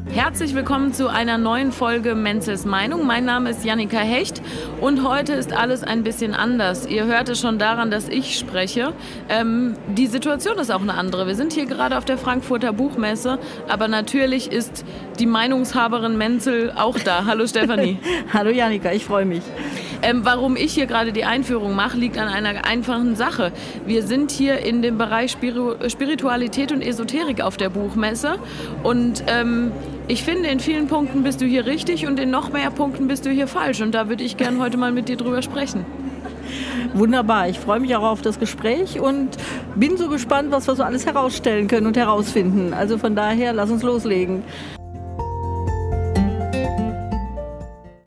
Herzlich willkommen zu einer neuen Folge Menzels Meinung. Mein Name ist Jannika Hecht und heute ist alles ein bisschen anders. Ihr hört es schon daran, dass ich spreche. Die Situation ist auch eine andere. Wir sind hier gerade auf der Frankfurter Buchmesse, aber natürlich ist die Meinungshaberin Menzel auch da. Hallo Stefanie. Hallo Jannika, ich freue mich. Warum ich hier gerade die Einführung mache, liegt an einer einfachen Sache. Wir sind hier in dem Bereich Spiritualität und Esoterik auf der Buchmesse und ich finde, in vielen Punkten bist du hier richtig und in noch mehr Punkten bist du hier falsch. Und da würde ich gerne heute mal mit dir drüber sprechen. Wunderbar, ich freue mich auch auf das Gespräch und bin so gespannt, was wir so alles herausstellen können und herausfinden. Also von daher, lass uns loslegen.